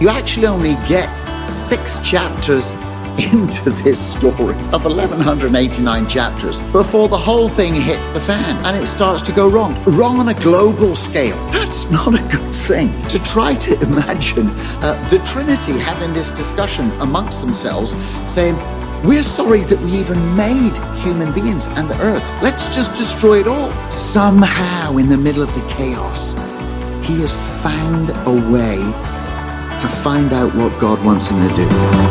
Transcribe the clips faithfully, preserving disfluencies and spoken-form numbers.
You actually only get six chapters into this story of eleven eighty-nine chapters before the whole thing hits the fan and it starts to go wrong. Wrong on a global scale. That's not a good thing. To try to imagine uh, the Trinity having this discussion amongst themselves saying, we're sorry that we even made human beings and the earth. Let's just destroy it all. Somehow in the middle of the chaos, he has found a way to find out what God wants him to do.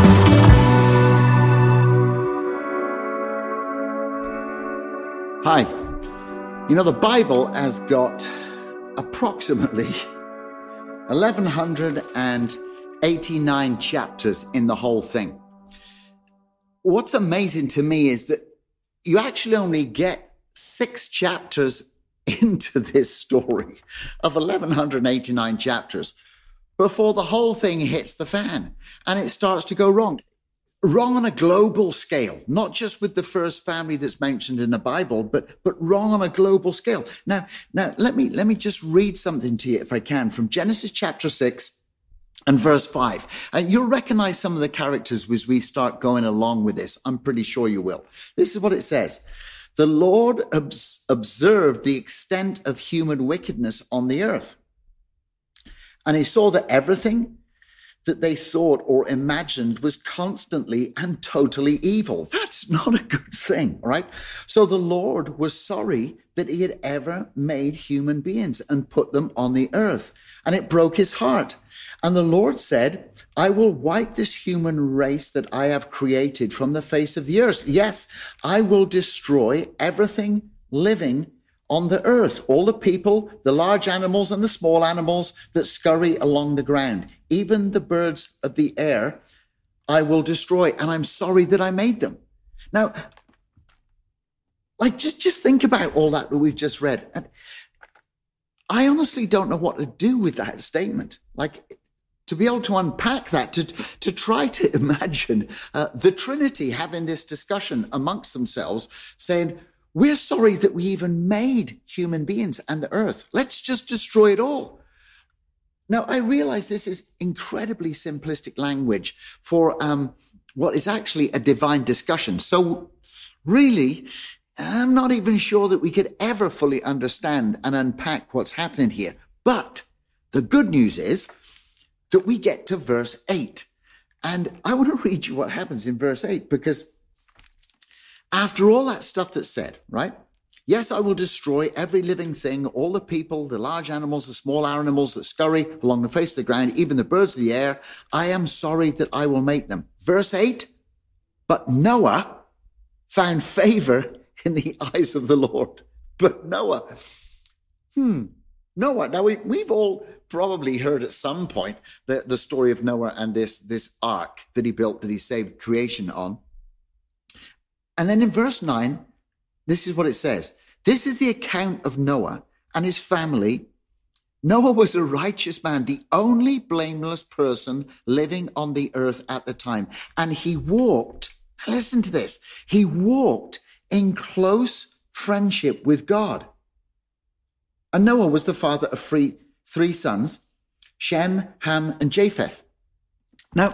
Hi. You know, the Bible has got approximately eleven eighty-nine chapters in the whole thing. What's amazing to me is that you actually only get six chapters into this story of eleven eighty-nine chapters before the whole thing hits the fan and it starts to go wrong. Wrong on a global scale, not just with the first family that's mentioned in the Bible, but but wrong on a global scale. Now, now let me let me just read something to you, if I can, from Genesis chapter six and verse five. And you'll recognize some of the characters as we start going along with this. I'm pretty sure you will. This is what it says. The Lord obs- observed the extent of human wickedness on the earth. And he saw that everything that they thought or imagined was constantly and totally evil. That's not a good thing, right? So the Lord was sorry that he had ever made human beings and put them on the earth. And it broke his heart. And the Lord said, I will wipe this human race that I have created from the face of the earth. Yes, I will destroy everything living on the earth, all the people, the large animals and the small animals that scurry along the ground, even the birds of the air, I will destroy. And I'm sorry that I made them. Now, like, just, just think about all that that we've just read. And I honestly don't know what to do with that statement. Like, to be able to unpack that, to, to try to imagine uh, the Trinity having this discussion amongst themselves, saying, we're sorry that we even made human beings and the earth. Let's just destroy it all. Now, I realize this is incredibly simplistic language for um, what is actually a divine discussion. So really, I'm not even sure that we could ever fully understand and unpack what's happening here. But the good news is that we get to verse eight. And I want to read you what happens in verse eight, because after all that stuff that's said, right? Yes, I will destroy every living thing, all the people, the large animals, the small animals that scurry along the face of the ground, even the birds of the air. I am sorry that I will make them. Verse eight, but Noah found favor in the eyes of the Lord. But Noah, hmm, Noah. Now, we, we've all probably heard at some point the, the story of Noah and this, this ark that he built, that he saved creation on. And then in verse nine, this is what it says. This is the account of Noah and his family. Noah was a righteous man, the only blameless person living on the earth at the time. And he walked, listen to this, he walked in close friendship with God. And Noah was the father of three, three sons, Shem, Ham, and Japheth. Now,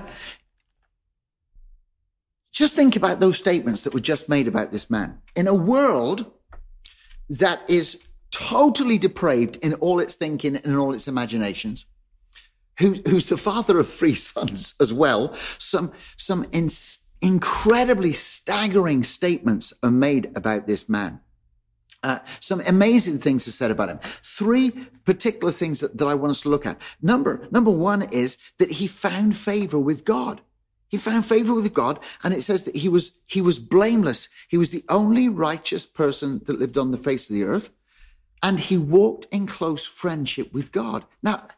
just think about those statements that were just made about this man. In a world that is totally depraved in all its thinking and in all its imaginations, who, who's the father of three sons as well, some, some in, incredibly staggering statements are made about this man. Uh, some amazing things are said about him. Three particular things that, that I want us to look at. Number, number one is that he found favor with God. He found favor with God, and it says that he was he was blameless. He was the only righteous person that lived on the face of the earth, and he walked in close friendship with God. Now,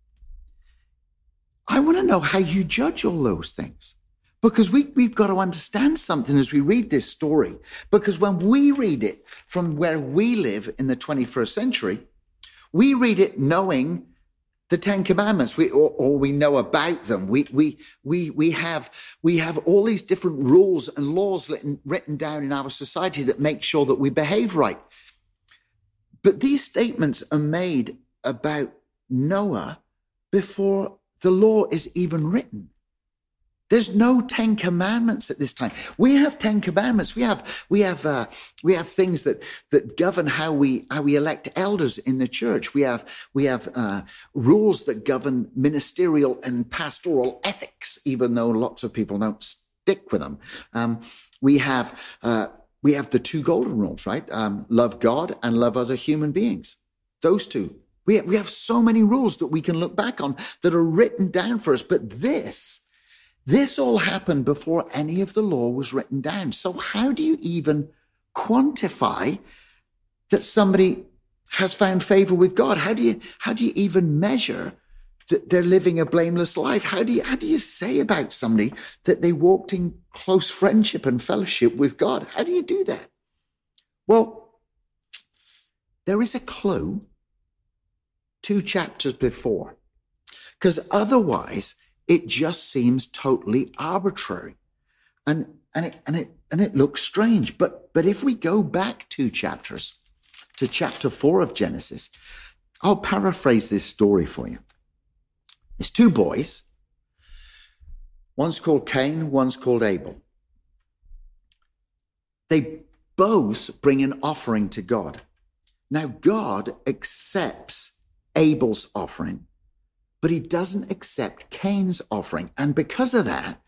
I want to know how you judge all those things, because we, we've got to understand something as we read this story, because when we read it from where we live in the twenty-first century, we read it knowing the Ten Commandments, we, or, or we know about them. We, we, we, we have, we have all these different rules and laws written, written down in our society that make sure that we behave right. But these statements are made about Noah before the law is even written. There's no Ten Commandments at this time. We have Ten Commandments. We have we have uh, we have things that that govern how we how we elect elders in the church. We have we have uh, rules that govern ministerial and pastoral ethics, even though lots of people don't stick with them. Um, we have uh, we have the two golden rules, right? Um, love God and love other human beings. Those two. We have, we have so many rules that we can look back on that are written down for us. But this. This all happened before any of the law was written down. So how do you even quantify that somebody has found favor with God? How do you, how do you even measure that they're living a blameless life? How do you, how do you say about somebody that they walked in close friendship and fellowship with God? How do you do that? Well, there is a clue two chapters before, because otherwise it just seems totally arbitrary, and and it and it and it looks strange. But but if we go back two chapters to chapter four of Genesis, I'll paraphrase this story for you. There's two boys. One's called Cain, one's called Abel. They both bring an offering to God. Now God accepts Abel's offering, but he doesn't accept Cain's offering. And because of that,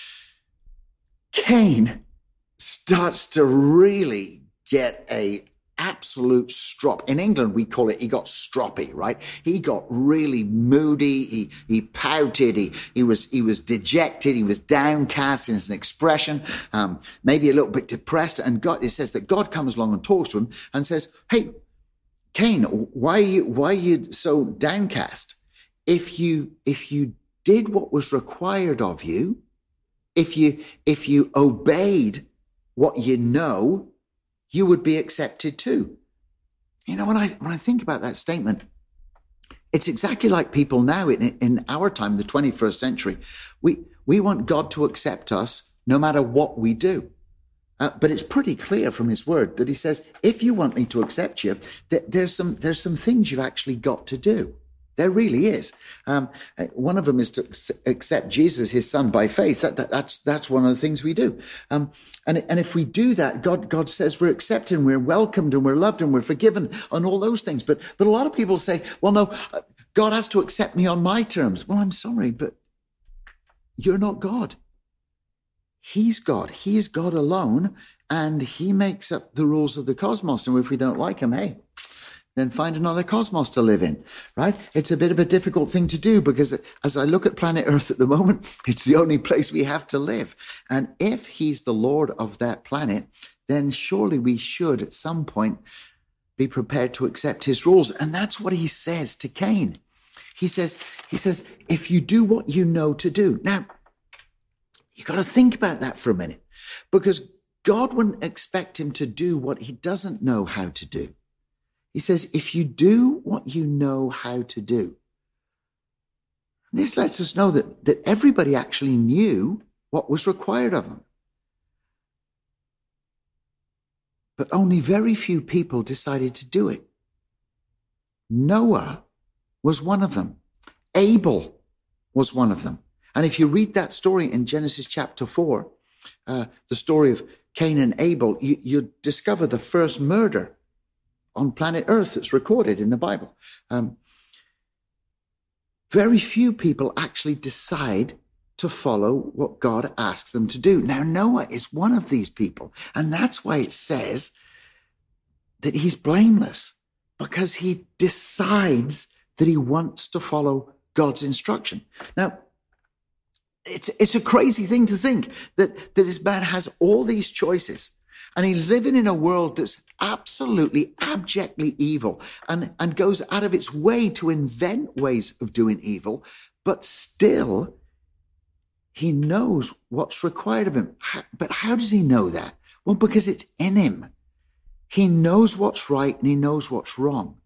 Cain starts to really get a absolute strop. In England, we call it, he got stroppy, right? He got really moody. He, he pouted. He, he was, he was dejected. He was downcast in his expression, um, maybe a little bit depressed. And God, it says that God comes along and talks to him and says, "Hey, Cain, why are you, why are you so downcast? If you, if you did what was required of you, if you, if you obeyed what you know, you would be accepted too." You know, when I, when I think about that statement, it's exactly like people now in, in our time, the twenty-first century. We, we want God to accept us no matter what we do. Uh, but it's pretty clear from his word that he says, if you want me to accept you, that there's some, there's some things you've actually got to do. There really is. Um, one of them is to accept Jesus, his son, by faith. That, that, that's that's one of the things we do. Um, and, and if we do that, God God says we're accepted, and we're welcomed, and we're loved, and we're forgiven, and all those things. But but a lot of people say, well, no, God has to accept me on my terms. Well, I'm sorry, but you're not God. He's God. He is God alone, and he makes up the rules of the cosmos. And if we don't like him, hey, then find another cosmos to live in, right? It's a bit of a difficult thing to do, because as I look at planet Earth at the moment, it's the only place we have to live. And if he's the Lord of that planet, then surely we should at some point be prepared to accept his rules. And that's what he says to Cain. He says, he says, if you do what you know to do. Now, you got to think about that for a minute, because God wouldn't expect him to do what he doesn't know how to do. He says, if you do what you know how to do. This lets us know that, that everybody actually knew what was required of them. But only very few people decided to do it. Noah was one of them. Abel was one of them. And if you read that story in Genesis chapter four, uh, the story of Cain and Abel, you, you discover the first murder on planet Earth that's recorded in the Bible. Um, very few people actually decide to follow what God asks them to do. Now, Noah is one of these people. And that's why it says that he's blameless, because he decides that he wants to follow God's instruction. Now, it's, it's a crazy thing to think that, that this man has all these choices, and he's living in a world that's absolutely abjectly evil, and, and goes out of its way to invent ways of doing evil, but still he knows what's required of him. But how does he know that? Well, because it's in him. He knows what's right and he knows what's wrong.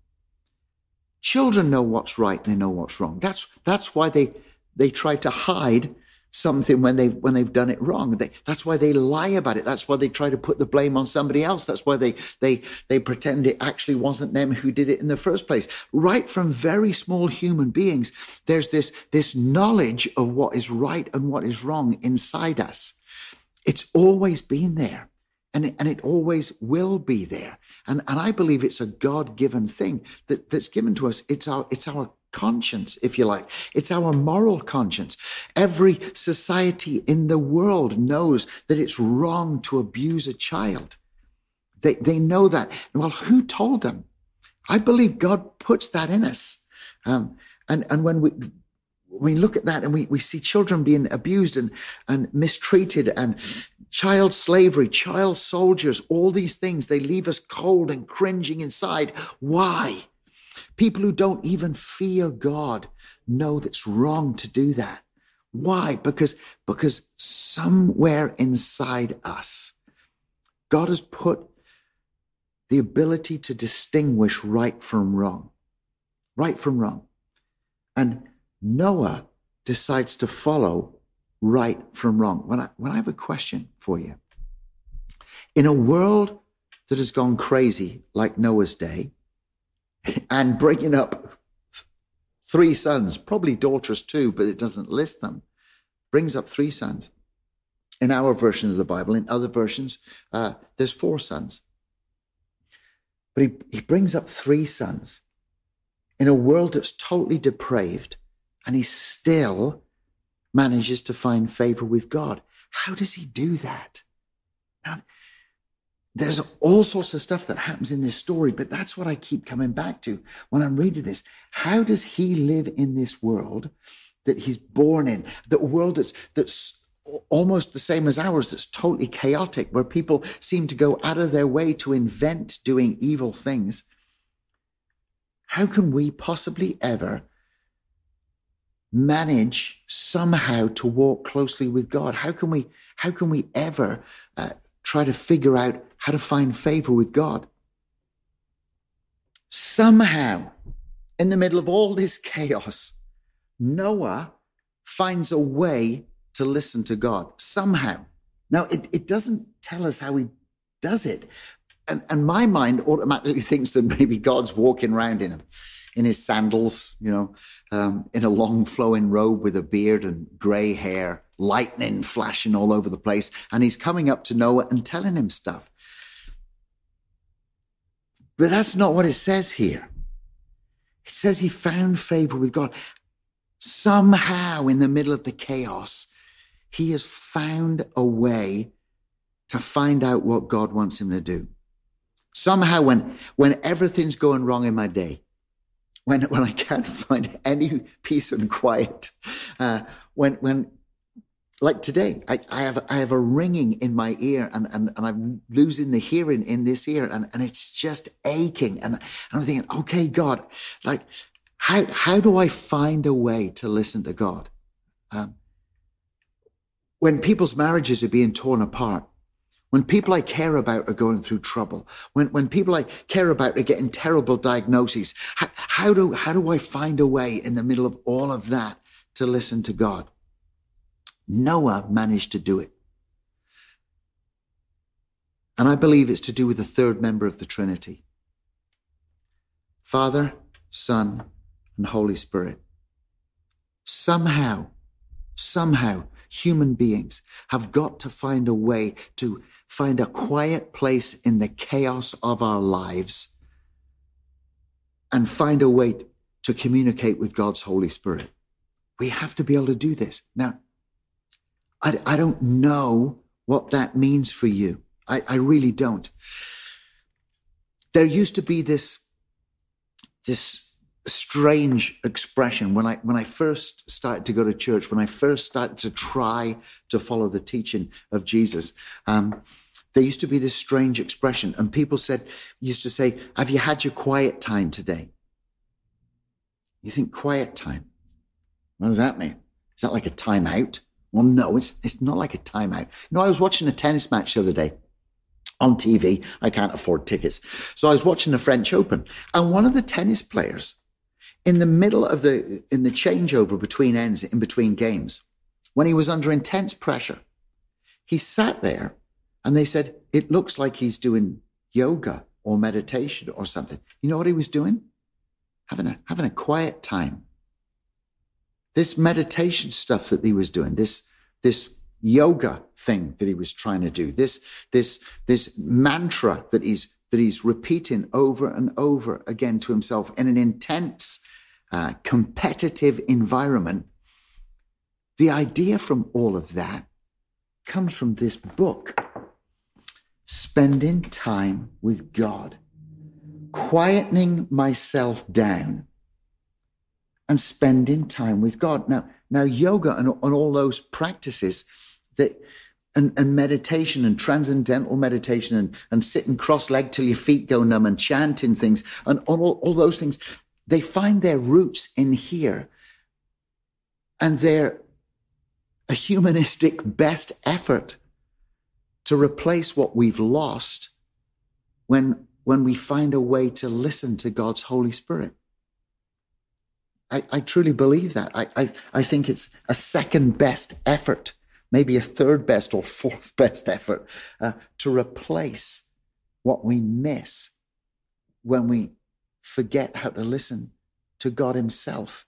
Children know what's right and they know what's wrong. That's, that's why they, they try to hide something when they when they've done it wrong. They, that's why they lie about it. That's why they try to put the blame on somebody else. That's why they they they pretend it actually wasn't them who did it in the first place. Right from very small human beings, there's this this knowledge of what is right and what is wrong inside us. It's always been there, and it, and it always will be there. And and I believe it's a God-given thing that that's given to us. It's our it's our conscience, if you like. It's our moral conscience. Every society in the world knows that it's wrong to abuse a child. They they know that. Well, who told them? I believe God puts that in us. Um, and, and when we we look at that and we, we see children being abused and, and mistreated and child slavery, child soldiers, all these things, they leave us cold and cringing inside. Why? People who don't even fear God know that's wrong to do that. Why? Because, because somewhere inside us, God has put the ability to distinguish right from wrong. Right from wrong. And Noah decides to follow right from wrong. When I, when I have a question for you, in a world that has gone crazy like Noah's day, and bringing up three sons, probably daughters too, but it doesn't list them, brings up three sons. In our version of the Bible, in other versions, uh, there's four sons. But he, he brings up three sons in a world that's totally depraved, and he still manages to find favor with God. How does he do that? Now, there's all sorts of stuff that happens in this story, but that's what I keep coming back to when I'm reading this. How does he live in this world that he's born in? The world that's, that's almost the same as ours, that's totally chaotic, where people seem to go out of their way to invent doing evil things. How can we possibly ever manage somehow to walk closely with God? How can we, how can we ever uh, try to figure out how to find favor with God? Somehow, in the middle of all this chaos, Noah finds a way to listen to God. Somehow. Now, it, it doesn't tell us how he does it. And, and my mind automatically thinks that maybe God's walking around in him, in his sandals, you know, um, in a long flowing robe with a beard and gray hair, lightning flashing all over the place. And he's coming up to Noah and telling him stuff. But that's not what it says here. It says he found favor with God. Somehow in the middle of the chaos, he has found a way to find out what God wants him to do. Somehow when, when everything's going wrong in my day, when, when I can't find any peace and quiet, uh, when, when, like today, I, I have I have a ringing in my ear and, and, and I'm losing the hearing in this ear and, and it's just aching. And, and I'm thinking, okay, God, like, how how do I find a way to listen to God? Um, when people's marriages are being torn apart, when people I care about are going through trouble, when when people I care about are getting terrible diagnoses, how, how do how do I find a way in the middle of all of that to listen to God? Noah managed to do it. And I believe it's to do with the third member of the Trinity. Father, Son, and Holy Spirit. Somehow, somehow, human beings have got to find a way to find a quiet place in the chaos of our lives and find a way to communicate with God's Holy Spirit. We have to be able to do this. Now, I, I don't know what that means for you. I, I really don't. There used to be this, this strange expression when I when I first started to go to church, when I first started to try to follow the teaching of Jesus. Um, there used to be this strange expression, and people said, used to say, "Have you had your quiet time today?" You think quiet time? What does that mean? Is that like a timeout? Well, no, it's it's not like a timeout. You know, I was watching a tennis match the other day on T V. I can't afford tickets. So I was watching the French Open, and one of the tennis players in the middle of the, in the changeover between ends, in between games, when he was under intense pressure, he sat there and they said, it looks like he's doing yoga or meditation or something. You know what he was doing? Having a, having a quiet time. This meditation stuff that he was doing, this, this yoga thing that he was trying to do, this, this, this mantra that he's, that he's repeating over and over again to himself in an intense, uh, competitive environment. The idea from all of that comes from this book, spending time with God, quietening myself down and spending time with God. Now, now yoga and, and all those practices that, and, and meditation and transcendental meditation and, and sitting cross-legged till your feet go numb and chanting things and all, all those things, they find their roots in here. And they're a humanistic best effort to replace what we've lost when, when we find a way to listen to God's Holy Spirit. I, I truly believe that. I, I, I think it's a second best effort, maybe a third best or fourth best effort uh, to replace what we miss when we forget how to listen to God himself.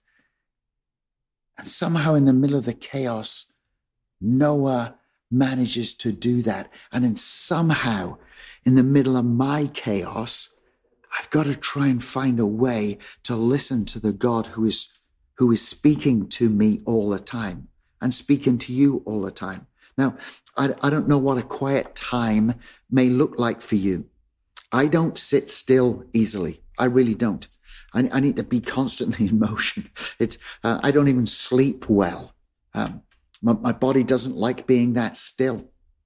And somehow in the middle of the chaos, Noah manages to do that. And then somehow in the middle of my chaos, I've got to try and find a way to listen to the God who is, who is speaking to me all the time and speaking to you all the time. Now, I, I don't know what a quiet time may look like for you. I don't sit still easily. I really don't. I, I need to be constantly in motion. It's, uh, I don't even sleep well. Um, my, my body doesn't like being that still.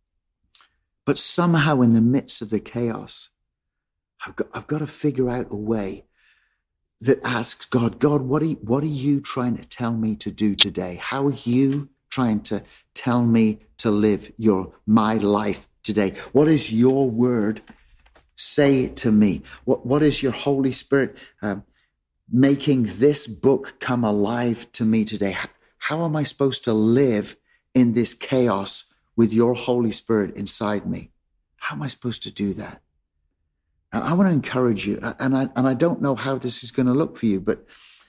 But somehow in the midst of the chaos, I've got, I've got to figure out a way that asks God, God, what are you, what are you trying to tell me to do today? How are you trying to tell me to live your, my life today? What is your word say to me? What, what is your Holy Spirit um, making this book come alive to me today? How, how am I supposed to live in this chaos with your Holy Spirit inside me? How am I supposed to do that? Now, I want to encourage you, and I, and I don't know how this is going to look for you, but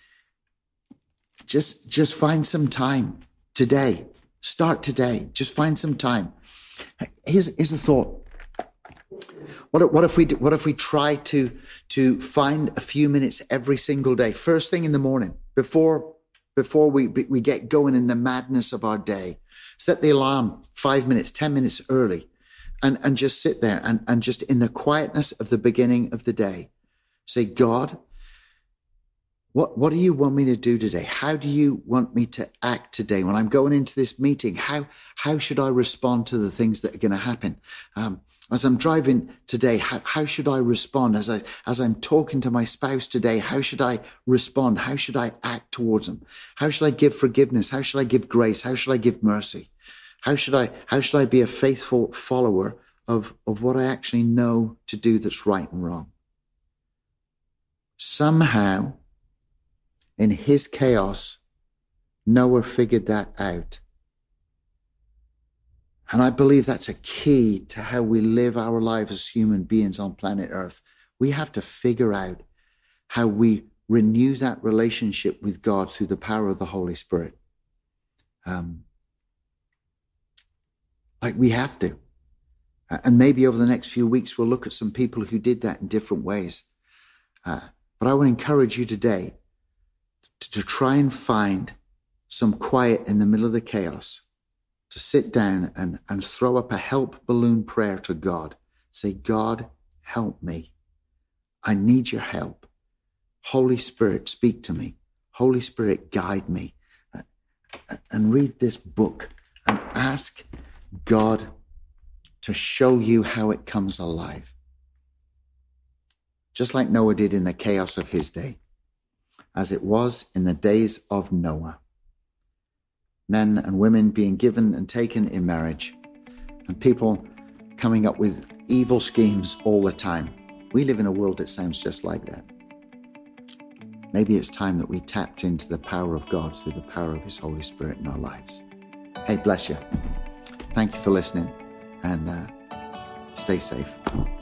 just, just find some time today. Start today. Just find some time. Here's, here's a thought. What if, what if we what if we try to to find a few minutes every single day, first thing in the morning, before before we we get going in the madness of our day, set the alarm five minutes, ten minutes early, and and just sit there and and just in the quietness of the beginning of the day, say, God, what what do you want me to do today? How do you want me to act today when I'm going into this meeting? How how should I respond to the things that are going to happen? Um, As I'm driving today, how, how should I respond? As I, as I'm talking to my spouse today, how should I respond? How should I act towards them? How should I give forgiveness? How should I give grace? How should I give mercy? How should I, how should I be a faithful follower of, of what I actually know to do that's right and wrong? Somehow, in his chaos, Noah figured that out. And I believe that's a key to how we live our lives as human beings on planet Earth. We have to figure out how we renew that relationship with God through the power of the Holy Spirit. Um, like we have to. And maybe over the next few weeks, we'll look at some people who did that in different ways. Uh, but I want to encourage you today to, to try and find some quiet in the middle of the chaos, to sit down and, and throw up a help balloon prayer to God. Say, God, help me. I need your help. Holy Spirit, speak to me. Holy Spirit, guide me. And read this book and ask God to show you how it comes alive. Just like Noah did in the chaos of his day, as it was in the days of Noah. Men and women being given and taken in marriage, and people coming up with evil schemes all the time. We live in a world that sounds just like that. Maybe it's time that we tapped into the power of God through the power of his Holy Spirit in our lives. Hey, bless you. Thank you for listening, and uh, stay safe.